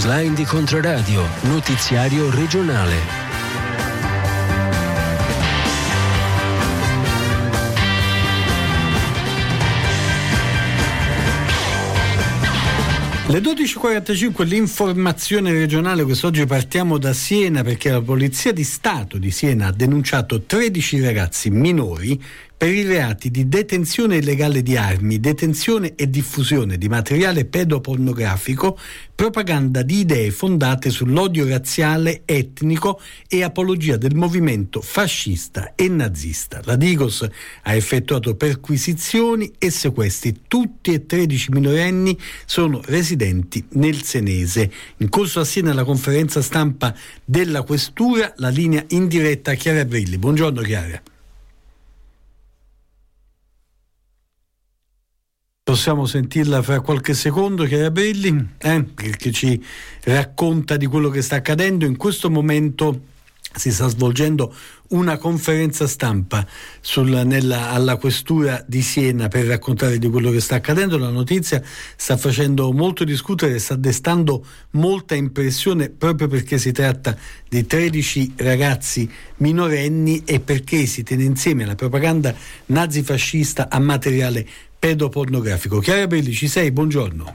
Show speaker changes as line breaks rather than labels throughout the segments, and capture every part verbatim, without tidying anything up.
Newsline di Controradio, notiziario regionale.
Le dodici e quarantacinque, l'informazione regionale. Quest'oggi partiamo da Siena, perché la Polizia di Stato di Siena ha denunciato tredici ragazzi minori per i reati di detenzione illegale di armi, detenzione e diffusione di materiale pedopornografico, propaganda di idee fondate sull'odio razziale, etnico e apologia del movimento fascista e nazista. La Digos ha effettuato perquisizioni e sequestri. Tutti e tredici minorenni sono residenti nel senese. In corso a Siena la conferenza stampa della Questura, la linea in diretta a Chiara Brilli. Buongiorno Chiara. Possiamo sentirla fra qualche secondo, Chiara Brilli, eh, che ci racconta di quello che sta accadendo. In questo momento si sta svolgendo una conferenza stampa sul, nella, alla Questura di Siena per raccontare di quello che sta accadendo. La notizia sta facendo molto discutere, sta destando molta impressione, proprio perché si tratta di tredici ragazzi minorenni e perché si tiene insieme la propaganda nazifascista a materiale pedopornografico. Chiara Belli, ci sei? Buongiorno.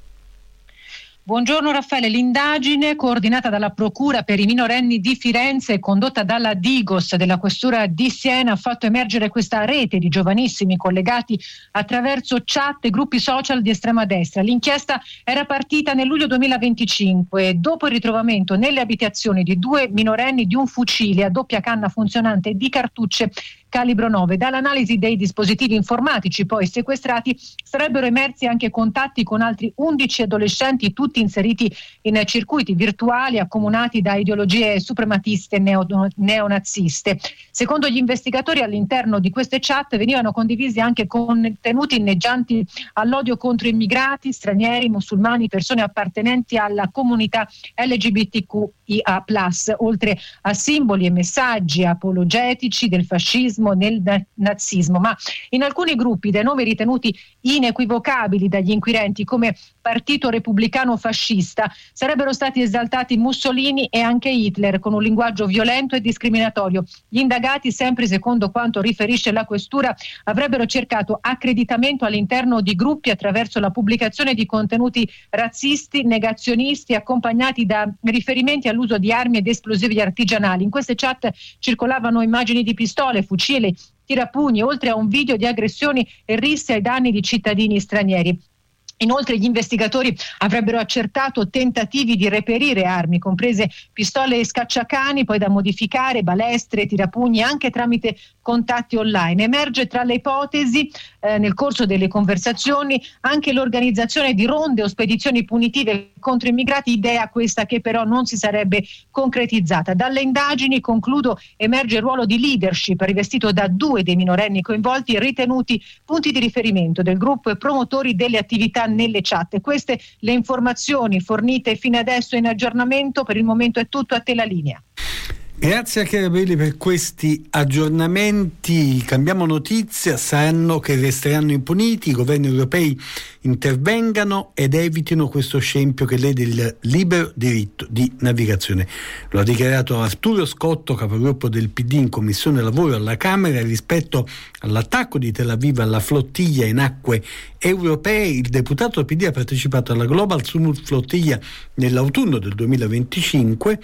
Buongiorno Raffaele, l'indagine coordinata dalla Procura per i minorenni di Firenze e condotta dalla Digos della Questura di Siena ha fatto emergere questa rete di giovanissimi collegati attraverso chat e gruppi social di estrema destra. L'inchiesta era partita nel luglio duemilaventicinque e dopo il ritrovamento nelle abitazioni di due minorenni di un fucile a doppia canna funzionante e di cartucce calibro nove. Dall'analisi dei dispositivi informatici poi sequestrati sarebbero emersi anche contatti con altri undici adolescenti, tutti inseriti in circuiti virtuali accomunati da ideologie suprematiste neo- neonaziste. Secondo gli investigatori, all'interno di queste chat venivano condivisi anche contenuti inneggianti all'odio contro immigrati, stranieri, musulmani, persone appartenenti alla comunità L G B T Q I A plus, oltre a simboli e messaggi apologetici del fascismo, nel nazismo. Ma in alcuni gruppi, dai nomi ritenuti inequivocabili dagli inquirenti come Partito Repubblicano Fascista, sarebbero stati esaltati Mussolini e anche Hitler con un linguaggio violento e discriminatorio. Gli indagati, sempre secondo quanto riferisce la Questura, avrebbero cercato accreditamento all'interno di gruppi attraverso la pubblicazione di contenuti razzisti, negazionisti, accompagnati da riferimenti all'uso di armi ed esplosivi artigianali. In queste chat circolavano immagini di pistole, fucili, tirapugni, oltre a un video di aggressioni e risse ai danni di cittadini stranieri. Inoltre gli investigatori avrebbero accertato tentativi di reperire armi, comprese pistole e scacciacani, poi da modificare, balestre, tirapugni, anche tramite contatti online. Emerge tra le ipotesi, eh, nel corso delle conversazioni, anche l'organizzazione di ronde o spedizioni punitive contro immigrati, idea questa che però non si sarebbe concretizzata. Dalle indagini, concludo, emerge il ruolo di leadership rivestito da due dei minorenni coinvolti, ritenuti punti di riferimento del gruppo e promotori delle attività nelle chat. Queste le informazioni fornite fino adesso in aggiornamento. Per il momento è tutto, a te la linea.
Grazie a Chiara Belli per questi aggiornamenti. Cambiamo notizia, sanno che resteranno impuniti, i governi europei intervengano ed evitino questo scempio che lede il libero diritto di navigazione. Lo ha dichiarato Arturo Scotto, capogruppo del P D in Commissione Lavoro alla Camera, rispetto all'attacco di Tel Aviv alla flottiglia in acque europee. Il deputato P D ha partecipato alla Global Summit Flottiglia nell'autunno del duemilaventicinque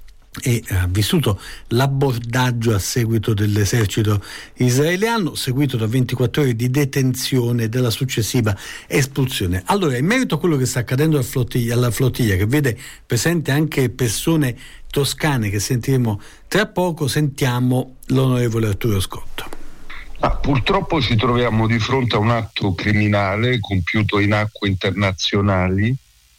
e ha vissuto l'abbordaggio a seguito dell'esercito israeliano, seguito da ventiquattro ore di detenzione e della successiva espulsione. Allora, in merito a quello che sta accadendo alla flottiglia, alla flottiglia che vede presente anche persone toscane che sentiremo tra poco, sentiamo l'onorevole Arturo Scotto.
Ah, purtroppo ci troviamo di fronte a un atto criminale compiuto in acque internazionali.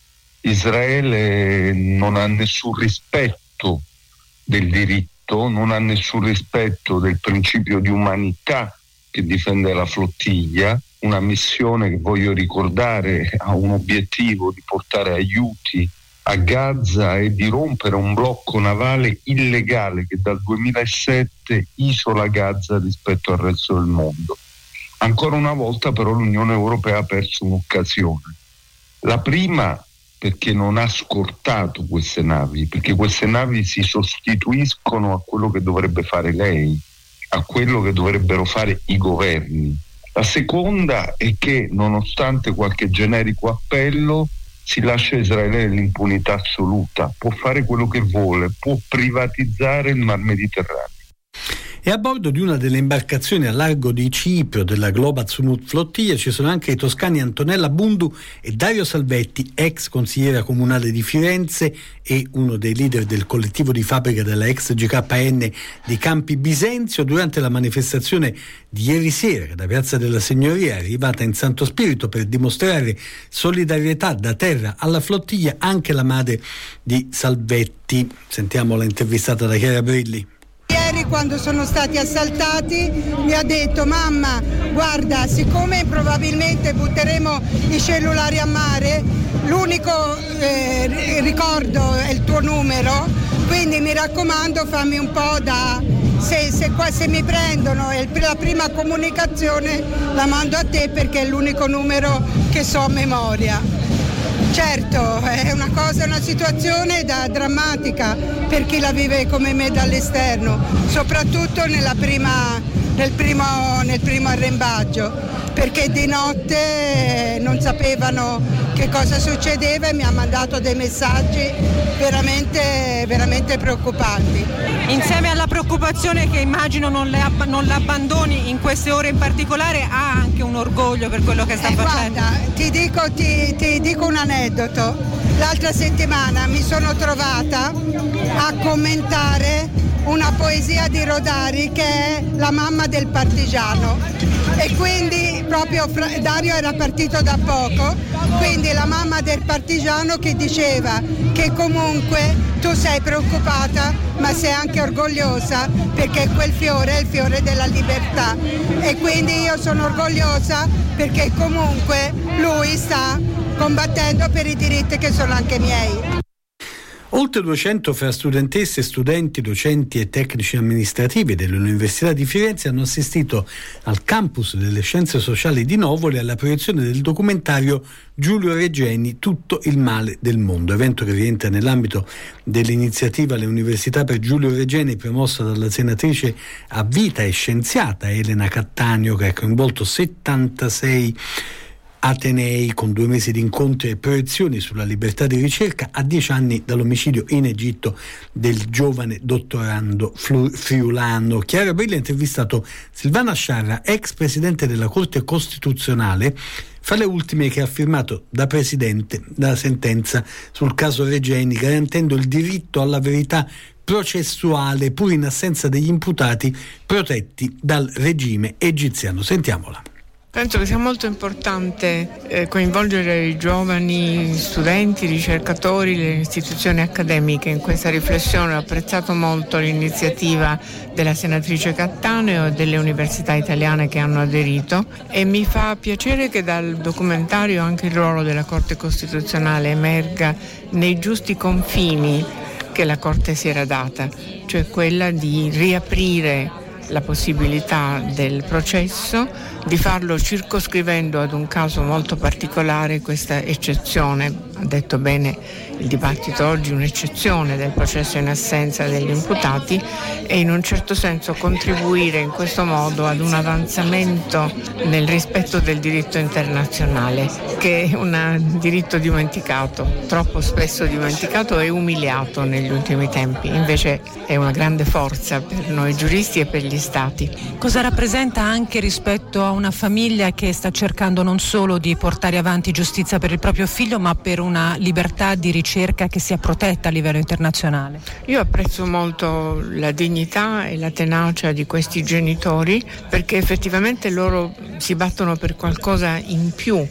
Israele non ha nessun rispetto del diritto, non ha nessun rispetto del principio di umanità che difende la flottiglia, una missione che, voglio ricordare, ha un obiettivo di portare aiuti a Gaza e di rompere un blocco navale illegale che dal duemilasette isola Gaza rispetto al resto del mondo. Ancora una volta però l'Unione Europea ha perso un'occasione. La prima perché non ha scortato queste navi, perché queste navi si sostituiscono a quello che dovrebbe fare lei, a quello che dovrebbero fare i governi. La seconda è che, nonostante qualche generico appello, si lascia a Israele l'impunità assoluta, può fare quello che vuole, può privatizzare il Mar Mediterraneo.
E a bordo di una delle imbarcazioni a largo di Cipro della Global Sumut Flottiglia ci sono anche i toscani Antonella Bundu e Dario Salvetti, ex consigliera comunale di Firenze e uno dei leader del collettivo di fabbrica della ex G K N di Campi Bisenzio. Durante la manifestazione di ieri sera da Piazza della Signoria, arrivata in Santo Spirito per dimostrare solidarietà da terra alla flottiglia, anche la madre di Salvetti. Sentiamo la intervistata da Chiara Brilli.
Ieri, quando sono stati assaltati, mi ha detto: mamma, guarda, siccome probabilmente butteremo i cellulari a mare, l'unico eh, ricordo è il tuo numero, quindi mi raccomando, fammi un po' da... Se, se, qua, se mi prendono e la prima comunicazione la mando a te, perché è l'unico numero che so a memoria. Certo, è una cosa, una situazione da, drammatica per chi la vive come me dall'esterno, soprattutto nella prima, nel, primo, nel primo arrembaggio, perché di notte non sapevano che cosa succedeva e mi ha mandato dei messaggi veramente, veramente preoccupanti.
Insieme alla preoccupazione che immagino non, le abb- non l'abbandoni in queste ore in particolare, ha anche un orgoglio per quello che sta
eh,
facendo.
Guarda, ti dico, ti, ti dico un aneddoto. L'altra settimana mi sono trovata a commentare una poesia di Rodari che è La mamma del partigiano, e quindi proprio Dario era partito da poco, quindi la mamma del partigiano che diceva che comunque tu sei preoccupata ma sei anche orgogliosa, perché quel fiore è il fiore della libertà, e quindi io sono orgogliosa perché comunque lui sta combattendo per i diritti che sono anche miei.
Oltre duecento fra studentesse, studenti, docenti e tecnici amministrativi dell'Università di Firenze hanno assistito al campus delle Scienze Sociali di Novoli alla proiezione del documentario Giulio Regeni, Tutto il male del mondo, evento che rientra nell'ambito dell'iniziativa Le Università per Giulio Regeni, promossa dalla senatrice a vita e scienziata Elena Cattaneo, che ha coinvolto settantasei atenei con due mesi di incontri e proiezioni sulla libertà di ricerca a dieci anni dall'omicidio in Egitto del giovane dottorando friulano. Chiara Brilli ha intervistato Silvana Sciarra, ex presidente della Corte Costituzionale, fra le ultime che ha firmato da presidente la sentenza sul caso Regeni, garantendo il diritto alla verità processuale pur in assenza degli imputati protetti dal regime egiziano. Sentiamola.
Penso che sia molto importante eh, coinvolgere i giovani studenti, ricercatori, le istituzioni accademiche in questa riflessione. Ho apprezzato molto l'iniziativa della senatrice Cattaneo e delle università italiane che hanno aderito, e mi fa piacere che dal documentario anche il ruolo della Corte Costituzionale emerga nei giusti confini che la Corte si era data, cioè quella di riaprire la possibilità del processo, di farlo circoscrivendo ad un caso molto particolare questa eccezione. Ha detto bene il dibattito oggi, un'eccezione del processo in assenza degli imputati, e in un certo senso contribuire in questo modo ad un avanzamento nel rispetto del diritto internazionale, che è un diritto dimenticato, troppo spesso dimenticato e umiliato negli ultimi tempi. Invece è una grande forza per noi giuristi e per gli stati.
Cosa rappresenta anche rispetto a una famiglia che sta cercando non solo di portare avanti giustizia per il proprio figlio, ma per una libertà di ricerca che sia protetta a livello internazionale? Io apprezzo molto la dignità e la tenacia di questi genitori, perché effettivamente loro si battono per qualcosa in più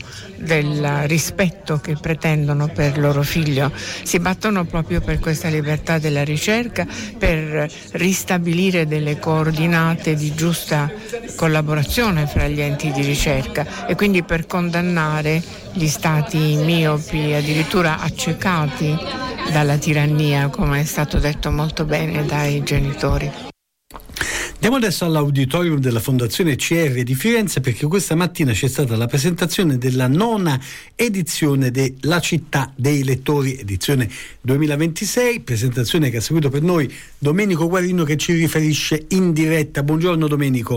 del rispetto che pretendono per loro figlio, si battono proprio per questa libertà della ricerca, per ristabilire delle coordinate di giusta collaborazione fra gli enti di ricerca, e quindi per condannare gli stati miopi, addirittura accecati dalla tirannia, come è stato detto molto bene dai genitori.
Andiamo adesso all'auditorium della Fondazione C R di Firenze, perché questa mattina c'è stata la presentazione della nona edizione della Città dei Lettori, edizione duemilaventisei, presentazione che ha seguito per noi Domenico Guarino, che ci riferisce in diretta. Buongiorno Domenico.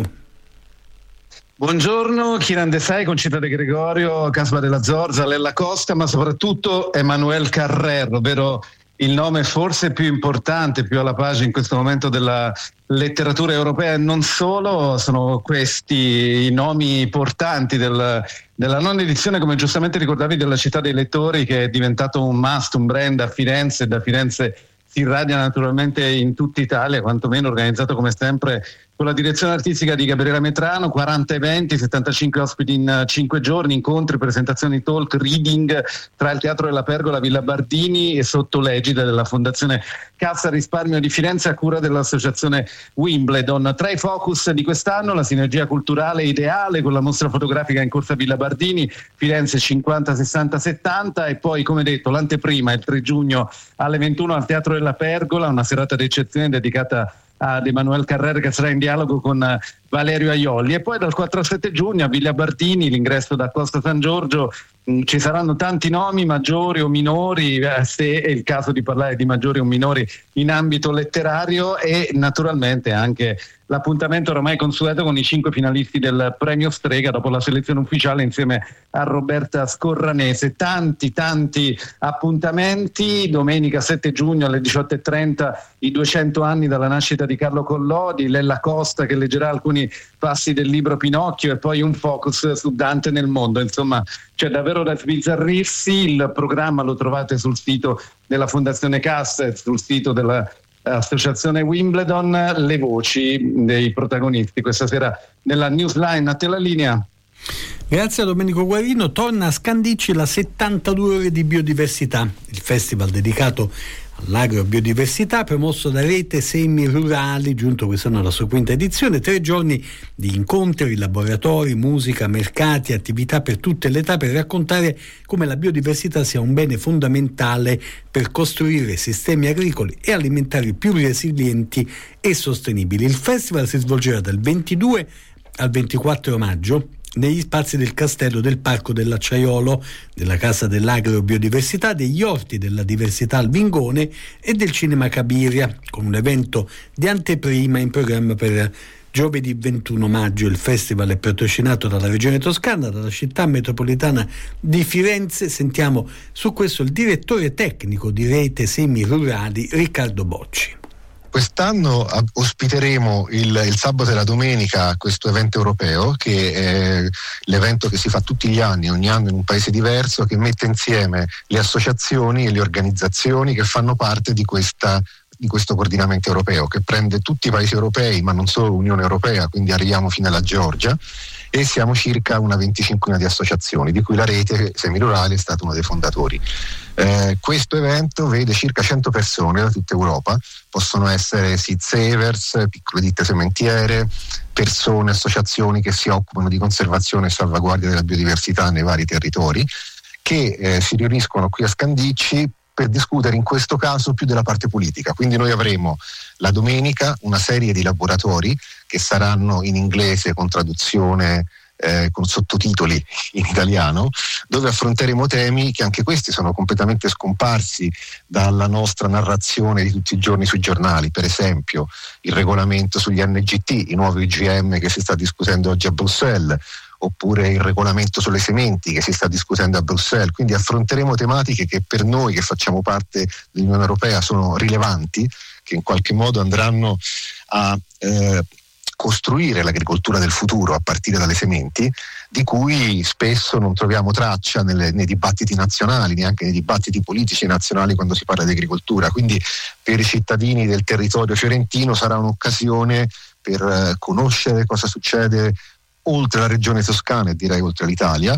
Buongiorno, Chiran Desai, Concita De Gregorio, Caspa della Zorza, Lella Costa, ma soprattutto Emmanuel Carrer, ovvero il nome forse più importante, più alla pagina in questo momento della letteratura europea, e non solo. Sono questi i nomi portanti del, della nona edizione, come giustamente ricordavi, della Città dei Lettori, che è diventato un must, un brand a Firenze, e da Firenze si irradia naturalmente in tutta Italia, quantomeno organizzato come sempre con la direzione artistica di Gabriele Metrano. Quaranta eventi, settantacinque ospiti in cinque giorni, incontri, presentazioni, talk, reading tra il Teatro della Pergola, Villa Bardini e sotto l'egida della Fondazione Cassa Risparmio di Firenze, a cura dell'associazione Wimbledon. Tra i focus di quest'anno la sinergia culturale ideale con la mostra fotografica in corsa Villa Bardini, Firenze cinquanta sessanta settanta, e poi, come detto, l'anteprima il tre giugno alle ventuno al Teatro della Pergola, una serata d'eccezione dedicata ad Emmanuel Carrer, che sarà in dialogo con Valerio Aiolli. E poi dal quattro al sette giugno a Villa Bardini, l'ingresso da Costa San Giorgio, mh, ci saranno tanti nomi, maggiori o minori, eh, se è il caso di parlare di maggiori o minori in ambito letterario, e naturalmente anche l'appuntamento ormai consueto con i cinque finalisti del premio Strega dopo la selezione ufficiale insieme a Roberta Scorranese. Tanti tanti appuntamenti. Domenica sette giugno alle diciotto e trenta i duecento anni dalla nascita di Carlo Collodi, Lella Costa che leggerà alcuni passi del libro Pinocchio, e poi un focus su Dante nel mondo. Insomma, c'è davvero da sbizzarrirsi. Il programma lo trovate sul sito della Fondazione Cassa, sul sito della Associazione Wimbledon. Le voci dei protagonisti questa sera nella Newsline. A te la linea.
Grazie a Domenico Guarino. Torna a Scandicci la settantadue ore di biodiversità, il festival dedicato all'agrobiodiversità promosso da Rete Semi Rurali, giunto quest'anno alla sua quinta edizione. Tre giorni di incontri, laboratori, musica, mercati, attività per tutte le età, per raccontare come la biodiversità sia un bene fondamentale per costruire sistemi agricoli e alimentari più resilienti e sostenibili. Il festival si svolgerà dal ventidue al ventiquattro maggio negli spazi del Castello del Parco dell'Acciaiolo, della Casa dell'Agrobiodiversità, degli Orti della Diversità al Vingone e del Cinema Cabiria, con un evento di anteprima in programma per giovedì ventuno maggio. Il festival è patrocinato dalla Regione Toscana, dalla Città Metropolitana di Firenze. Sentiamo su questo il direttore tecnico di Rete Semi Rurali, Riccardo Bocci.
Quest'anno ospiteremo il, il sabato e la domenica questo evento europeo, che è l'evento che si fa tutti gli anni, ogni anno in un paese diverso, che mette insieme le associazioni e le organizzazioni che fanno parte di questa di questo coordinamento europeo, che prende tutti i paesi europei, ma non solo l'Unione Europea, quindi arriviamo fino alla Georgia, e siamo circa una venticinquina di associazioni, di cui la Rete Semirurale è stato uno dei fondatori. Eh, questo evento vede circa cento persone da tutta Europa, possono essere seed savers, piccole ditte sementiere, persone, associazioni che si occupano di conservazione e salvaguardia della biodiversità nei vari territori, che eh, si riuniscono qui a Scandicci per discutere in questo caso più della parte politica. Quindi noi avremo la domenica una serie di laboratori che saranno in inglese con traduzione, eh, con sottotitoli in italiano, dove affronteremo temi che anche questi sono completamente scomparsi dalla nostra narrazione di tutti i giorni sui giornali. Per esempio il regolamento sugli N G T, i nuovi O G M che si sta discutendo oggi a Bruxelles, oppure il regolamento sulle sementi che si sta discutendo a Bruxelles. Quindi affronteremo tematiche che per noi che facciamo parte dell'Unione Europea sono rilevanti, che in qualche modo andranno a eh, costruire l'agricoltura del futuro a partire dalle sementi, di cui spesso non troviamo traccia nelle, nei dibattiti nazionali, neanche nei dibattiti politici nazionali quando si parla di agricoltura. Quindi per i cittadini del territorio fiorentino sarà un'occasione per eh, conoscere cosa succede oltre la regione toscana e direi oltre l'Italia.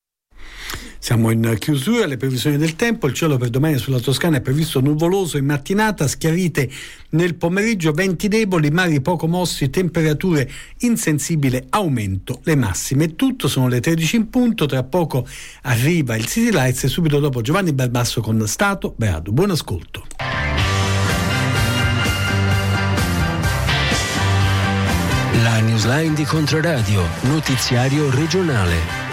Siamo in chiusura, le previsioni del tempo. Il cielo per domani sulla Toscana è previsto nuvoloso in mattinata, schiarite nel pomeriggio, venti deboli, mari poco mossi, temperature in sensibile aumento, le massime. Tutto, sono le tredici in punto, tra poco arriva il City Lights e subito dopo Giovanni Barbasso con Stato Beato. Buon ascolto.
La newsline di Controradio, notiziario regionale.